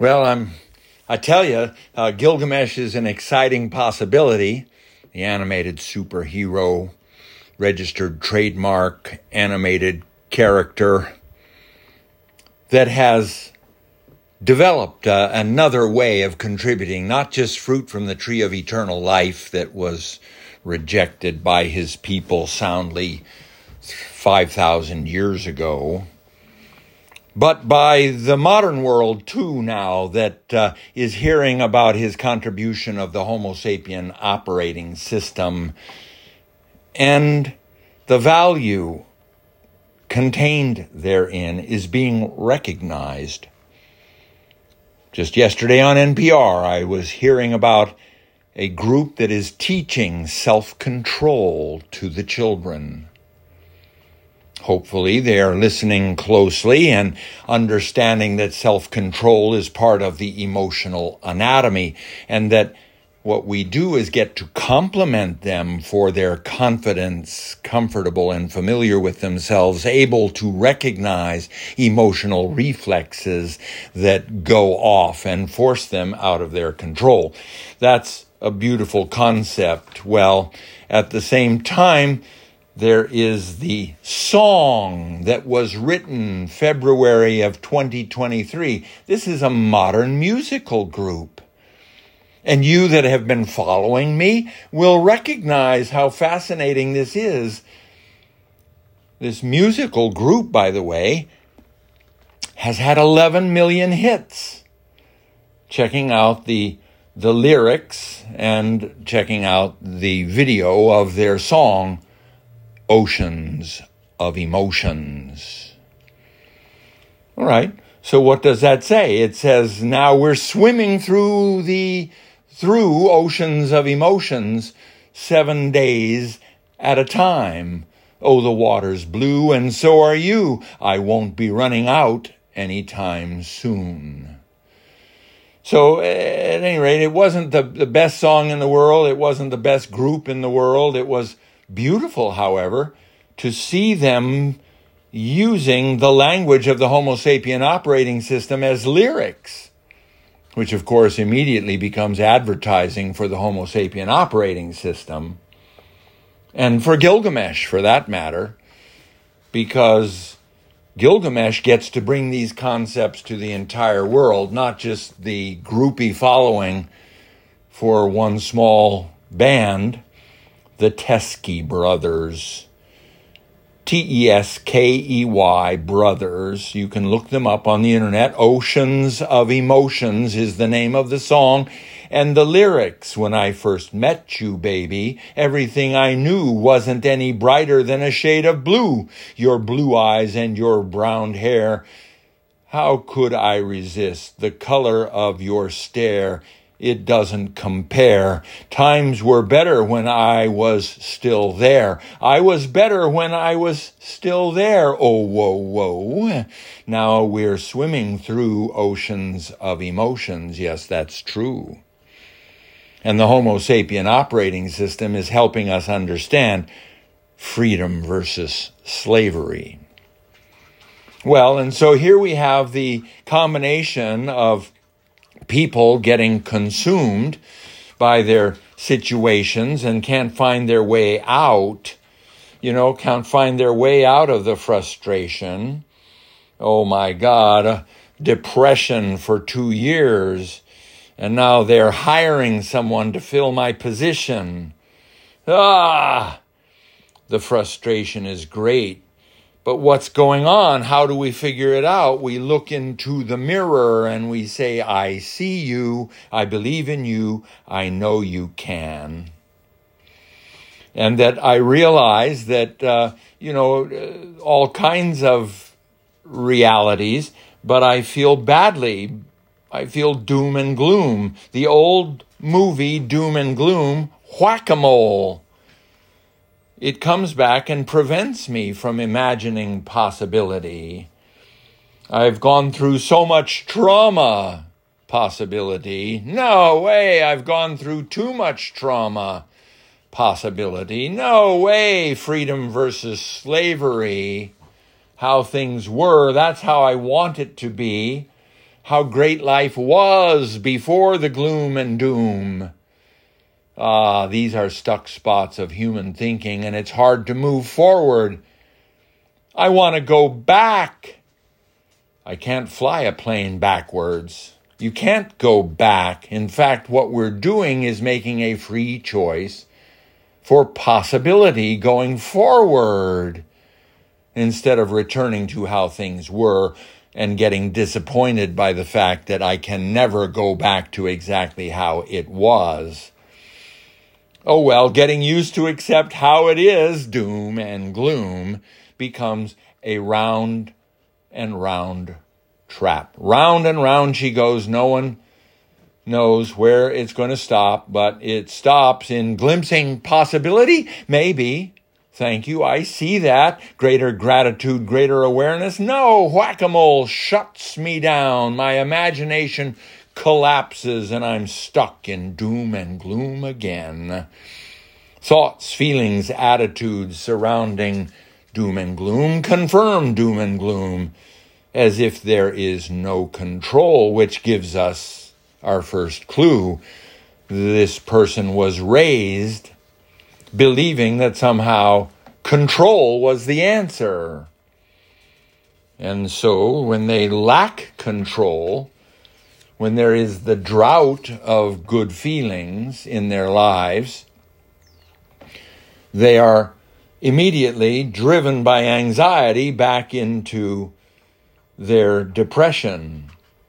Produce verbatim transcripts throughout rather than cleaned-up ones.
Well, I'm, I tell you, uh, Gilgamesh is an exciting possibility. The animated superhero, registered trademark, animated character that has developed uh, another way of contributing, not just fruit from the tree of eternal life that was rejected by his people soundly five thousand years ago, but by the modern world too now that uh, is hearing about his contribution of the Homo sapien operating system and the value contained therein is being recognized. Just yesterday on N P R, I was hearing about a group that is teaching self-control to the children. Hopefully, they are listening closely and understanding that self-control is part of the emotional anatomy, and that what we do is get to compliment them for their confidence, comfortable and familiar with themselves, able to recognize emotional reflexes that go off and force them out of their control. That's a beautiful concept. Well, at the same time, there is the song that was written February of twenty twenty-three. This is a modern musical group. And you that have been following me will recognize how fascinating this is. This musical group, by the way, has had eleven million hits. Checking out the the lyrics and checking out the video of their song, Oceans of Emotions. All right, so what does that say? It says, now we're swimming through the through oceans of emotions seven days at a time. Oh, the water's blue, and so are you. I won't be running out anytime soon. So at any rate, it wasn't the, the best song in the world. It wasn't the best group in the world. It was beautiful, however, to see them using the language of the Homo sapien operating system as lyrics, which of course immediately becomes advertising for the Homo sapien operating system, and for Gilgamesh for that matter, because Gilgamesh gets to bring these concepts to the entire world, not just the groupie following for one small band, the Teskey brothers, T E S K E Y brothers. You can look them up on the internet. Oceans of Emotions is the name of the song. And the lyrics, when I first met you, baby, everything I knew wasn't any brighter than a shade of blue. Your blue eyes and your brown hair. How could I resist the color of your stare? It doesn't compare. Times were better when I was still there. I was better when I was still there. Oh, whoa, whoa. Now we're swimming through oceans of emotions. Yes, that's true. And the Homo sapien operating system is helping us understand freedom versus slavery. Well, and so here we have the combination of people getting consumed by their situations and can't find their way out, you know, can't find their way out of the frustration. Oh my God, depression for two years. And now they're hiring someone to fill my position. Ah, the frustration is great. But what's going on? How do we figure it out? We look into the mirror and we say, I see you, I believe in you, I know you can. And that I realize that, uh, you know, uh, all kinds of realities, but I feel badly. I feel doom and gloom. The old movie, Doom and Gloom, Whack-A-Mole. It comes back and prevents me from imagining possibility. I've gone through so much trauma, possibility. No way, I've gone through too much trauma, possibility. No way, freedom versus slavery. How things were, that's how I want it to be. how great life was before the gloom and doom. Ah, these are stuck spots of human thinking, and it's hard to move forward. I want to go back. I can't fly a plane backwards. You can't go back. In fact, what we're doing is making a free choice for possibility going forward, instead of returning to how things were and getting disappointed by the fact that I can never go back to exactly how it was. Oh well, getting used to accept how it is, doom and gloom, becomes a round and round trap. Round and round she goes. No one knows where it's going to stop, but it stops in glimpsing possibility. Maybe. Thank you. I see that. Greater gratitude, greater awareness. No, whack-a-mole shuts me down. My imagination collapses and I'm stuck in doom and gloom again. Thoughts, feelings, attitudes surrounding doom and gloom confirm doom and gloom, as if there is no control, which gives us our first clue. This person was raised believing that somehow control was the answer. And so when they lack control, when there is the drought of good feelings in their lives, they are immediately driven by anxiety back into their depression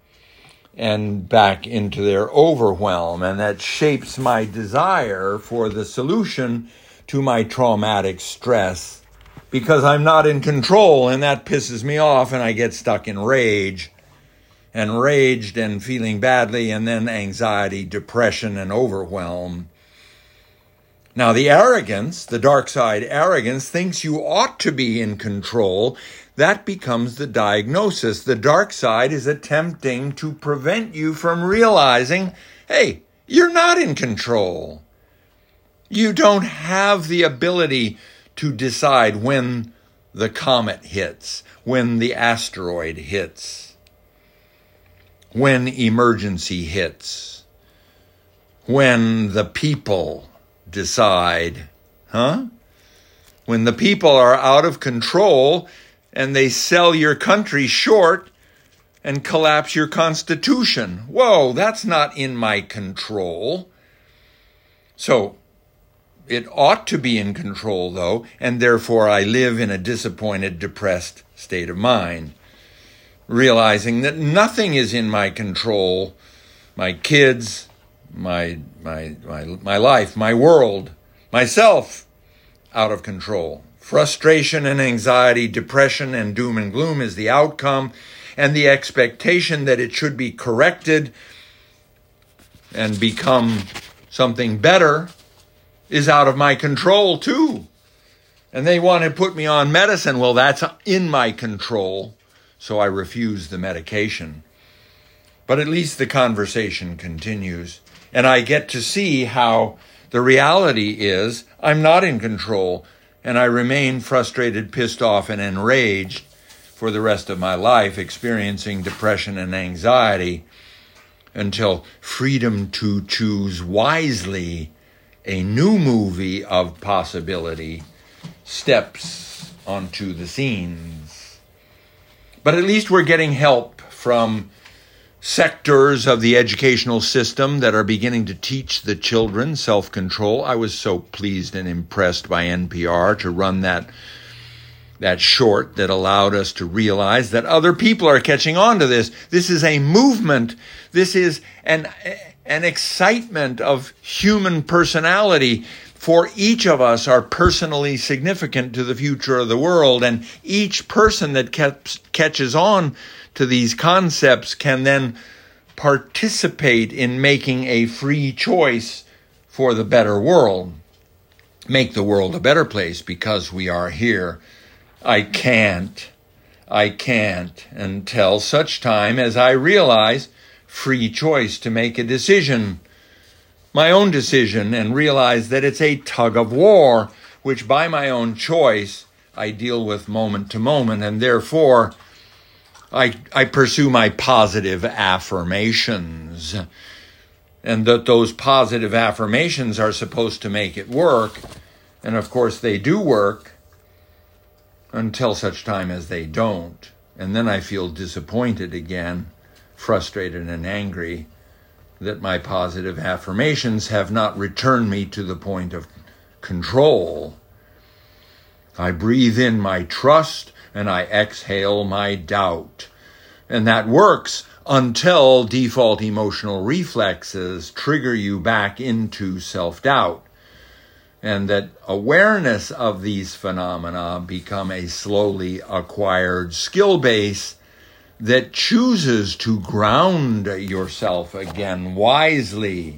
and back into their overwhelm. And that shapes my desire for the solution to my traumatic stress, because I'm not in control, and that pisses me off, and I get stuck in rage. And raged and feeling badly, and then anxiety, depression, and overwhelm. Now, the arrogance, the dark side arrogance, thinks you ought to be in control. That becomes the diagnosis. The dark side is attempting to prevent you from realizing, hey, you're not in control. You don't have the ability to decide when the comet hits, when the asteroid hits, when emergency hits, when the people decide, huh? When the people are out of control and they sell your country short and collapse your constitution. Whoa, that's not in my control. So it ought to be in control, though, and therefore I live in a disappointed, depressed state of mind, realizing that nothing is in my control. My kids, my my my my life, my world, myself, out of control. Frustration and anxiety, depression and doom and gloom is the outcome, and the expectation that it should be corrected and become something better is out of my control too. And they want to put me on medicine. Well, that's in my control, so I refuse the medication. But at least the conversation continues, and I get to see how the reality is I'm not in control, and I remain frustrated, pissed off, and enraged for the rest of my life, experiencing depression and anxiety until freedom to choose wisely, a new movie of possibility, steps onto the scenes. But at least we're getting help from sectors of the educational system that are beginning to teach the children self-control. I was so pleased and impressed by N P R to run that that short that allowed us to realize that other people are catching on to this. This is a movement. This is an an excitement of human personality. For each of us are personally significant to the future of the world, and each person that kept, catches on to these concepts can then participate in making a free choice for the better world. Make the world a better place because we are here. I can't, I can't until such time as I realize free choice to make a decision, my own decision, and realize that it's a tug of war, which by my own choice I deal with moment to moment, and therefore I, I pursue my positive affirmations, and that those positive affirmations are supposed to make it work. And of course they do work until such time as they don't. And then I feel disappointed again, frustrated and angry that my positive affirmations have not returned me to the point of control. I breathe in my trust and I exhale my doubt. And that works until default emotional reflexes trigger you back into self-doubt. And that awareness of these phenomena become a slowly acquired skill base that chooses to ground yourself again wisely,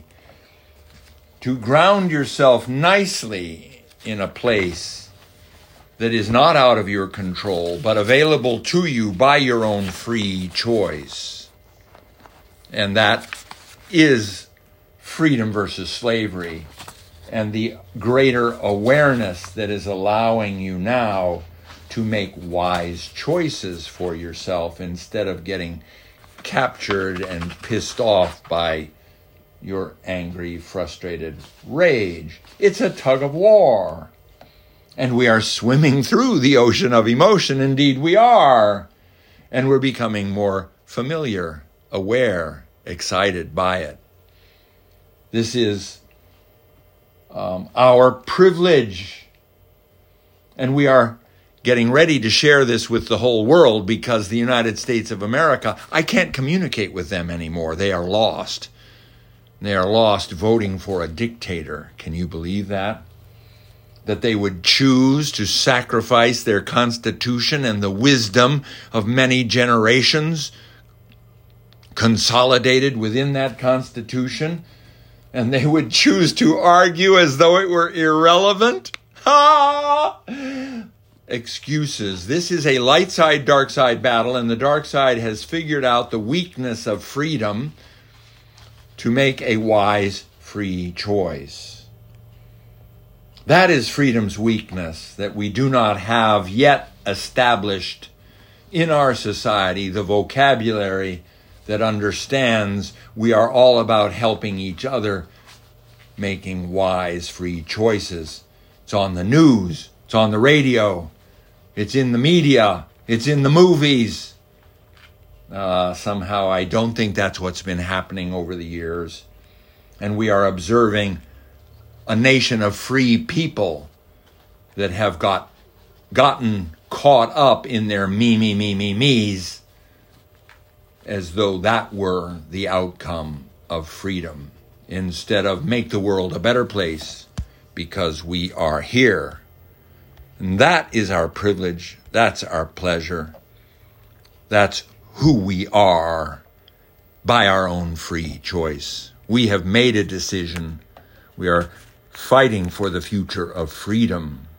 to ground yourself nicely in a place that is not out of your control, but available to you by your own free choice. And that is freedom versus slavery, and the greater awareness that is allowing you now to make wise choices for yourself instead of getting captured and pissed off by your angry, frustrated rage. It's a tug of war. And we are swimming through the ocean of emotion. Indeed, we are. And we're becoming more familiar, aware, excited by it. This is um, our privilege. And we are getting ready to share this with the whole world, because the United States of America, I can't communicate with them anymore. They are lost. They are lost voting for a dictator. Can you believe that? That they would choose to sacrifice their constitution and the wisdom of many generations consolidated within that constitution, and they would choose to argue as though it were irrelevant? Ha! Excuses. This is a light side, dark side battle, and the dark side has figured out the weakness of freedom to make a wise, free choice. That is freedom's weakness, that we do not have yet established in our society the vocabulary that understands we are all about helping each other making wise, free choices. It's on the news. It's on the radio. It's in the media. It's in the movies. Uh, somehow I don't think that's what's been happening over the years. And we are observing a nation of free people that have got gotten caught up in their me, me, me, me, me's, as though that were the outcome of freedom, instead of make the world a better place because we are here. And that is our privilege. That's our pleasure. That's who we are by our own free choice. We have made a decision. We are fighting for the future of freedom.